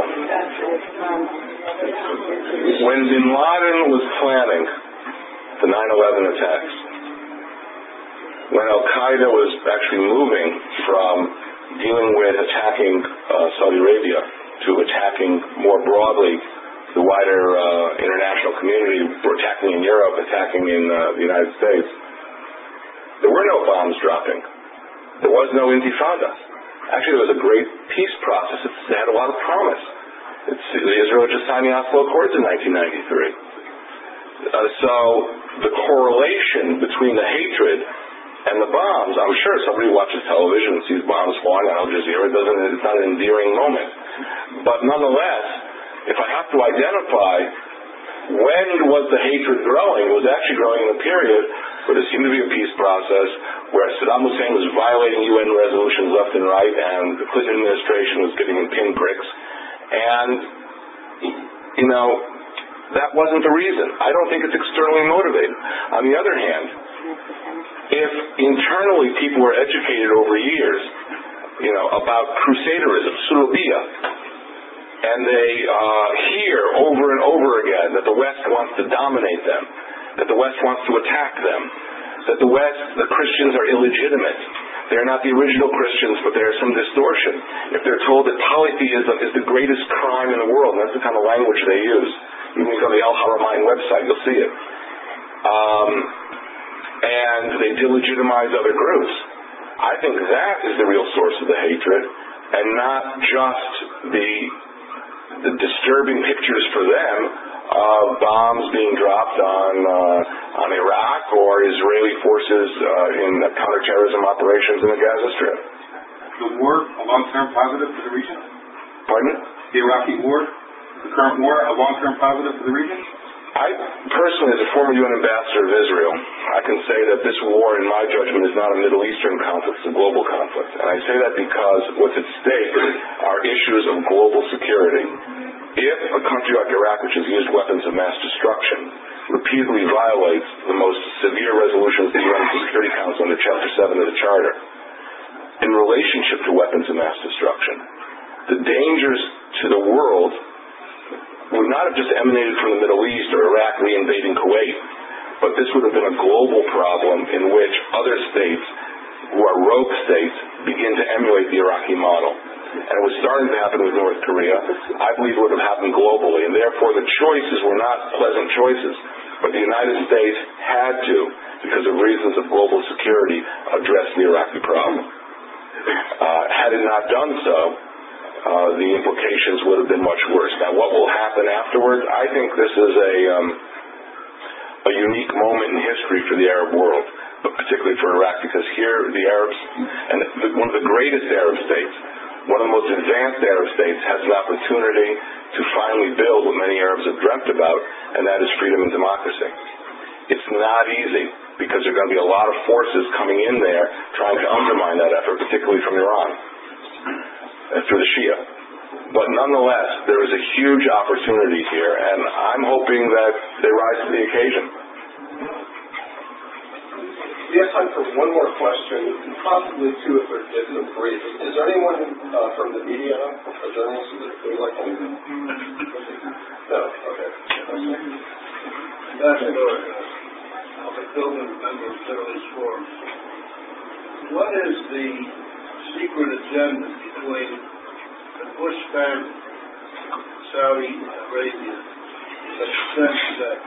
When bin Laden was planning the 9/11 attacks, when Al-Qaeda was actually moving from dealing with attacking Saudi Arabia to attacking more broadly the wider international community, attacking in Europe, attacking in the United States, there were no bombs dropping. There was no intifada. Actually, there was a great peace process. It had a lot of promise. Israel just signed the Oslo Accords in 1993. So the correlation between the hatred and the bombs, I'm sure somebody watches television and sees bombs falling on Al Jazeera. It's not an endearing moment. But nonetheless, if I have to identify when was the hatred growing, it was actually growing in a period where there seemed to be a peace process, where Saddam Hussein was violating UN resolutions left and right, and the Clinton administration was giving him pinpricks. And, that wasn't the reason. I don't think it's externally motivated. On the other hand, if internally people were educated over years, about crusaderism, Surubiyya, and they hear over and over again that the West wants to dominate them, that the West wants to attack them, that the Christians are illegitimate. They're not the original Christians, but there's some distortion. If they're told that polytheism is the greatest crime in the world, and that's the kind of language they use. Even if you go to the Al Haramain website, you'll see it. And they delegitimize other groups. I think that is the real source of the hatred, and not just the disturbing pictures for them of bombs being dropped on Iraq or Israeli forces in counterterrorism operations in the Gaza Strip. The war, a long-term positive for the region? Pardon? The Iraqi war, the current war, a long-term positive for the region? I personally, as a former UN ambassador of Israel, I can say that this war, in my judgment, is not a Middle Eastern conflict, it's a global conflict. And I say that because what's at stake are issues of global security. If a country like Iraq, which has used weapons of mass destruction, repeatedly violates the most severe resolutions of the UN Security Council under Chapter 7 of the Charter, in relationship to weapons of mass destruction, the dangers to the world would not have just emanated from the Middle East or Iraq reinvading Kuwait, but this would have been a global problem in which other states, who are rogue states, begin to emulate the Iraqi model. And it was starting to happen with North Korea. I believe it would have happened globally, and therefore the choices were not pleasant choices. But the United States had to, because of reasons of global security, address the Iraqi problem. Had it not done so, the implications would have been much worse. Now, what will happen afterwards? I think this is a unique moment in history for the Arab world, but particularly for Iraq, because here the Arabs, and one of the greatest Arab states, one of the most advanced Arab states, has an opportunity to finally build what many Arabs have dreamt about, and that is freedom and democracy. It's not easy, because there are going to be a lot of forces coming in there trying to undermine that effort, particularly from Iran. Through the Shia. But nonetheless, there is a huge opportunity here, and I'm hoping that they rise to the occasion. We have time for one more question, possibly two if they're brief. Is there anyone from the media or journalists that would like to? No? Okay. Ambassador, Albert Philbin, member of Federalist Forum. What is the secret agenda between the Bush family, Saudi Arabia, in the sense that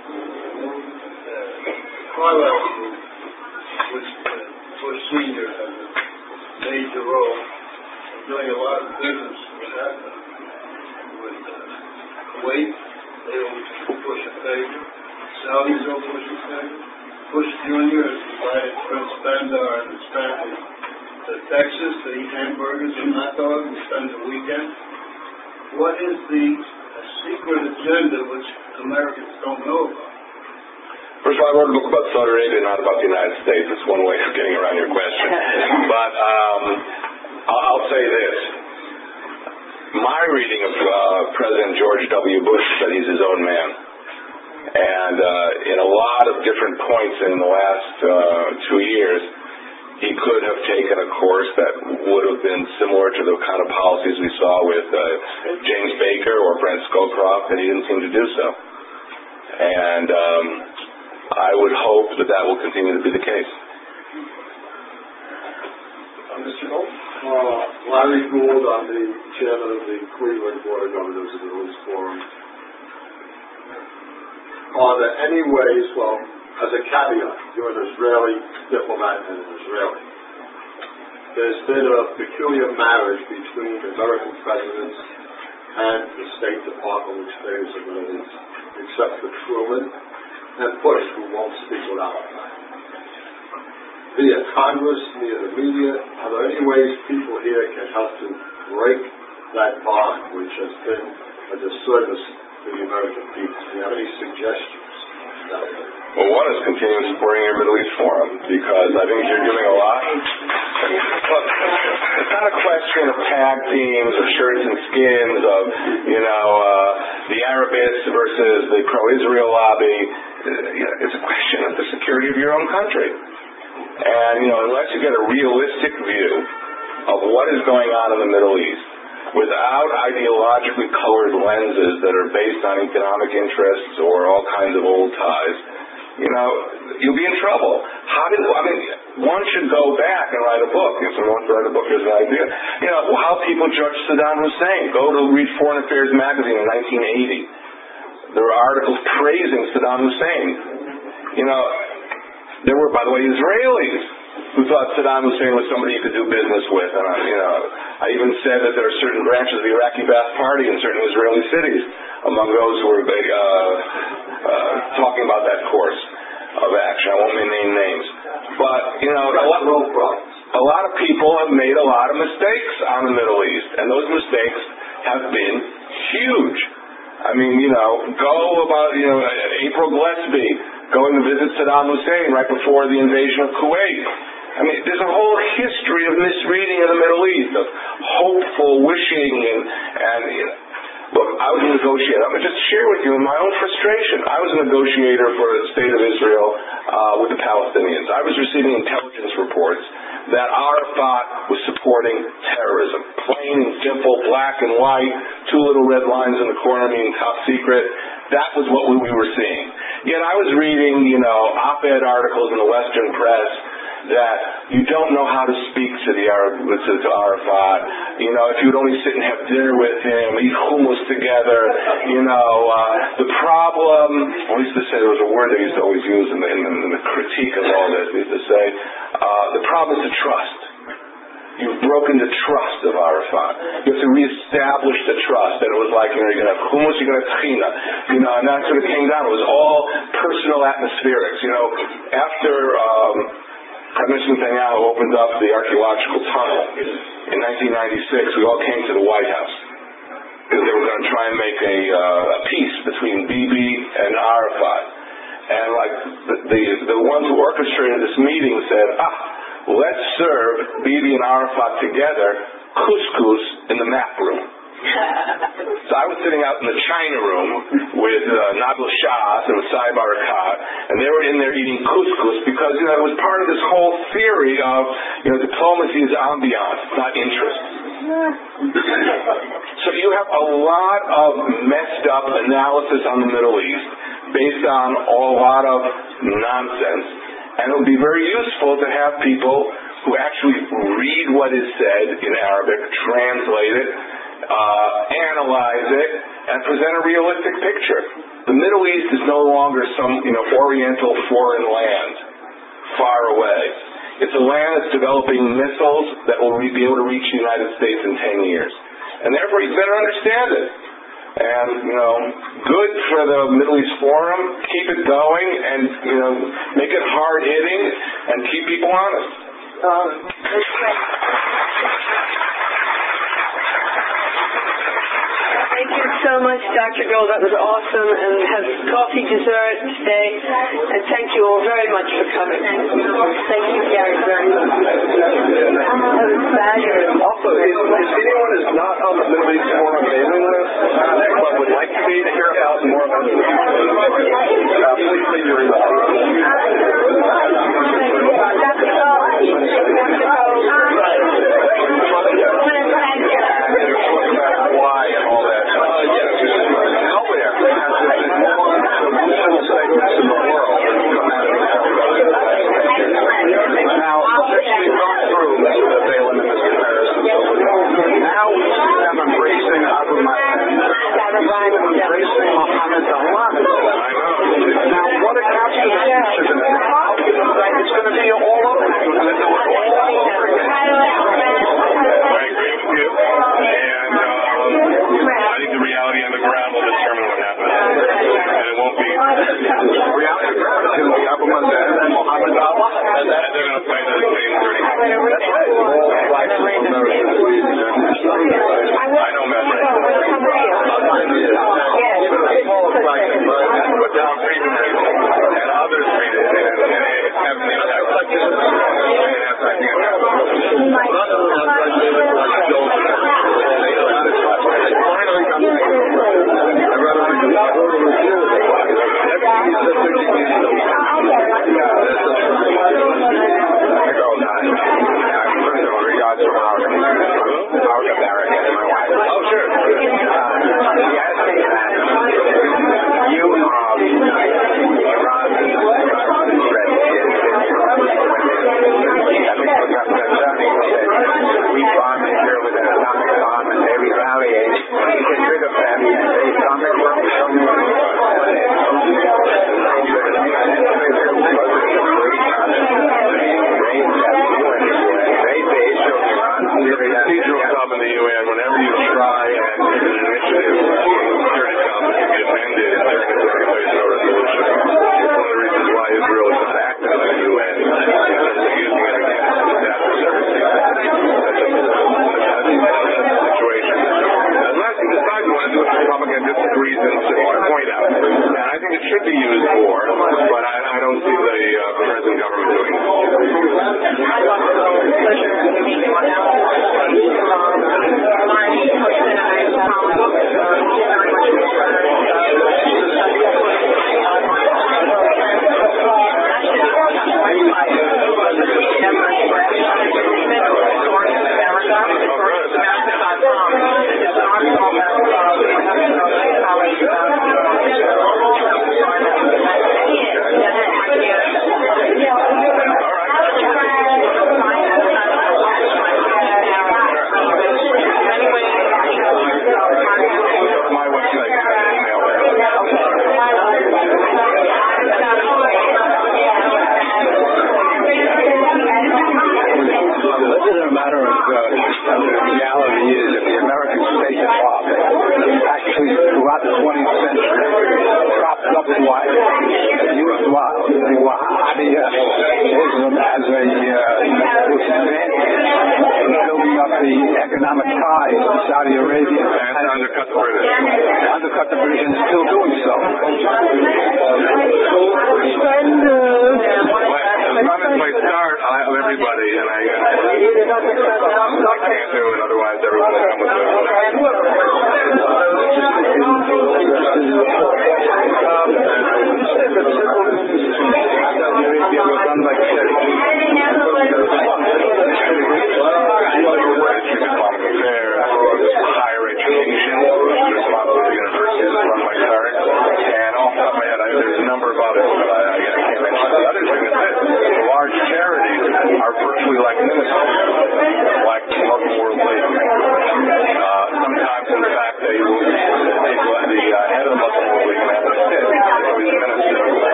Carlyle Group, which Bush Sr. has a major role in doing a lot of business with that, with Kuwait, they owe Bush a favor, Saudis owe Bush a favor, Bush Jr. has invited Prince Bandar and his family to Texas to eat hamburgers and hot dogs and spend the weekend. What is the secret agenda which Americans don't know about? First of all, I wrote a book about Saudi Arabia, not about the United States. It's one way of getting around your question. But I'll say this. My reading of President George W. Bush said he's his own man. And in a lot of different points in the last 2 years, he could have taken a course that would have been similar to the kind of policies we saw with James Baker or Brent Scowcroft, and he didn't seem to do so. And I would hope that that will continue to be the case. Mr. Gold? Larry Gould, I'm the chairman of the Cleveland Board of Governors of the Middle East Forum. Are there any ways, well, as a caveat, you're an Israeli diplomat and an Israeli, there's been a peculiar marriage between American presidents and the State Department, which favors the Middle East, except for Truman and Bush, who won't speak without that. Via Congress, via the media, are there any ways people here can help to break that bond, which has been a disservice to the American people? Do you have any suggestions? Well, one is continuing supporting your Middle East Forum, because I think you're doing a lot. Look, it's not a question of tag teams or shirts and skins of, the Arabists versus the pro-Israel lobby. It's a question of the security of your own country. And, unless you get a realistic view of what is going on in the Middle East, without ideologically colored lenses that are based on economic interests or all kinds of old ties, you'll be in trouble. One should go back and write a book. If someone wants to write a book, here's an idea. How people judge Saddam Hussein. Go to read Foreign Affairs magazine in 1980. There were articles praising Saddam Hussein. There were, by the way, Israelis who thought Saddam Hussein was somebody you could do business with. And I even said that there are certain branches of the Iraqi Ba'ath Party in certain Israeli cities among those who were talking about that course of action. I won't name names. But, a lot of people have made a lot of mistakes on the Middle East, and those mistakes have been huge. Go about, April Gillespie going to visit Saddam Hussein right before the invasion of Kuwait. There's a whole history of misreading of the Middle East, of hopeful wishing, and look, I was a negotiator. I'm going to just share with you my own frustration. I was a negotiator for the State of Israel with the Palestinians. I was receiving intelligence reports that Arafat was supporting terrorism. Plain and simple, black and white, 2 little red lines in the corner meaning top secret. That was what we were seeing. Yet I was reading, op-ed articles in the Western press that you don't know how to speak to to Arafat. If you would only sit and have dinner with him, eat hummus together. The problem, I used to say there was a word they used to always use in the critique of all this. They used to say, the problem is the trust. You've broken the trust of Arafat. You have to reestablish the trust. And it was like, you're going to have hummus, you're going to have tahina. And that's what it came down. It was all personal atmospherics. After Prime Minister Netanyahu opened up the archaeological tunnel in 1996, we all came to the White House because they were going to try and make a peace between Bibi and Arafat. And the ones who orchestrated this meeting said, let's serve Bibi and Arafat together couscous in the map room. So I was sitting out in the China room with Nabil Shah and Saib Barakat, and they were in there eating couscous because it was part of this whole theory of diplomacy is ambiance, not interest. So you have a lot of messed up analysis on the Middle East based on a lot of nonsense, and it would be very useful to have people who actually read what is said in Arabic, translate it, analyze it, and present a realistic picture. The Middle East is no longer some oriental foreign land far away. It's a land that's developing missiles that will be able to reach the United States in 10 years. And therefore you better understand it. And, good for the Middle East Forum. Keep it going and, make it hard-hitting and keep people honest. Thank you so so much, Dr. Gold. That was awesome. And have coffee, dessert, stay. And thank you all very much for coming. Thank you, Gary, very much. That was fabulous. Also, if anyone is not on the Middle East Forum mailing list, but would like to be to hear about more of it, please leave your email. Why and all that. Nowhere has there been more civil statements in the world than come out of the Now, we've gone through Mr. Balaam and Mr. Harris and so forth. Now we see them embracing Abu Mazen, embracing Mohammed al-Wahid. Now, what accounts for the future in that? It's going to be all over. We're going to do it all over again. I agree with you. And I think the reality on the ground will determine what happens. And it won't be. The reality on the ground is going to be Abu Mazen and Mohammed al-Wahid. And they're going to fight the same 30. That's right. All flags of America. I know Memphis. But now I'm treating it, and others treat it, and it has an impact.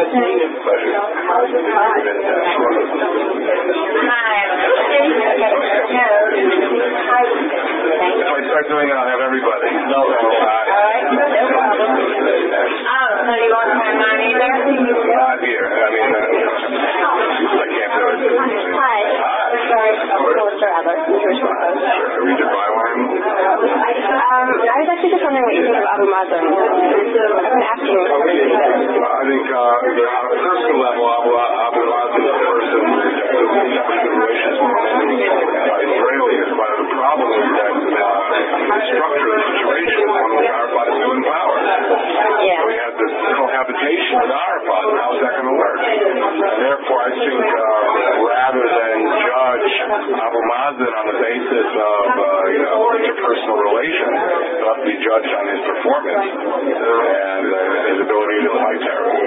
If I start doing it, I'll have everybody. All right, no problem. Oh, so you won't have mine either? Not here. I mean, I can't do it. Hi. Sorry, Melissa Adler, Jewish Post. Regent Byline. I was actually just wondering what you think of Abu Mazen. I've been asking you. I think on a personal level, Abu Mazen is a person who has relations with Israelis, but the problem is that the structure of the situation is one where Arafat is still in power. Yeah. So we have this cohabitation with Arafat, and how is that going to work? Therefore, I think rather than judge Abu Mazen on the basis of interpersonal relations, it ought to be judged on his performance and his ability to fight terrorism.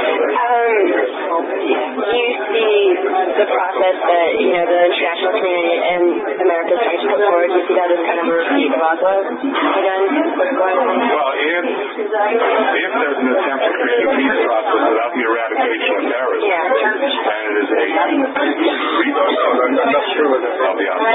Do you see the process that, the international community and America is trying to put forward? Do you see that as kind of a repeat of Oslo again? Well, if there's an attempt to create a peace process without the eradication of terrorism, and it is a I'm not sure whether I'll be honest.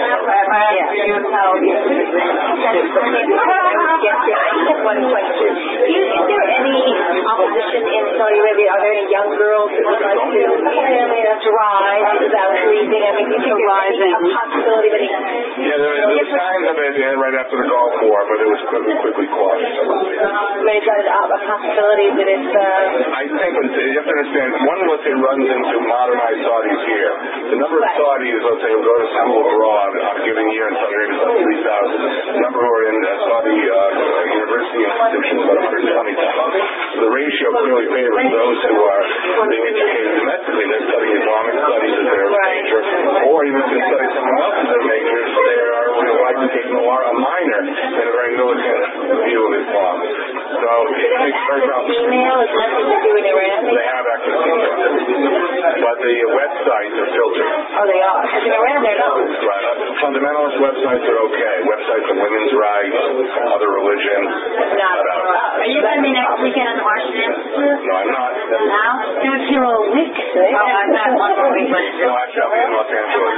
One question. Is there any opposition in Saudi Arabia? Are there any young girls that would like to drive without leaving? I mean, do you think there's a possibility that there was signs of it right after the Gulf War, but it was quickly quashed. But is that a possibility that it's... I think you have to understand, one, let's say, runs into modernized Saudis here. The number of Saudis, let's say, who go to school abroad on a given year in Saudi Arabia is about 3,000. The number who are in Saudi university institutions is about 120,000. So the ratio clearly favors those who are being educated domestically. They're studying Islamic studies as their major, or even if they study someone else's as their major, they are likely taking a minor in a very militant view of Islam. So it turns out female has nothing to do with Iran? they have access to it. But the websites are filtered. Oh, they are. In Iran, they're not. Right. Fundamentalist websites are okay. Websites of women's rights, other religions. Are you going to be next weekend at the Washington Institute? No, I'm not. No? It's your old week. Oh, I'm not one more week. No, actually, I'll be in Los Angeles.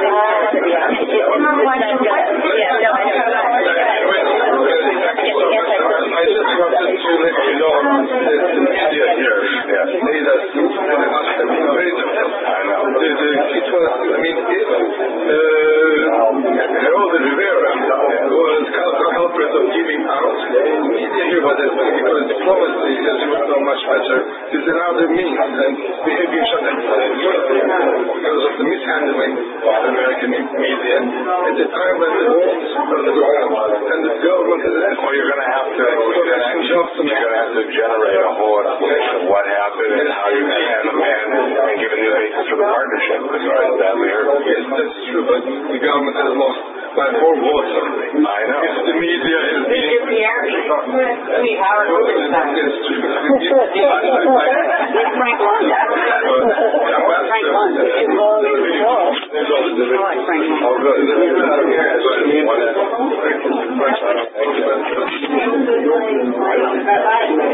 Yeah, no, I know. I just wanted to let you know the media here say that it must have been very difficult. I know. It was, Herodes Rivera was culprit of giving out. The media here was because diplomacy, as you know much better, is another means, and we have been shut down because of the mishandling of the American media at the time when the war was going on, and the government has... Well, you're going to have to generate a whole explanation of what happened and how you and give a new basis for the partnership. Yes, that's true, but the government has lost by 4 votes already. I know. If the media is being... Howard Wilson. It's true. Frank Lunda. Frank Lunda. Frank Lunda.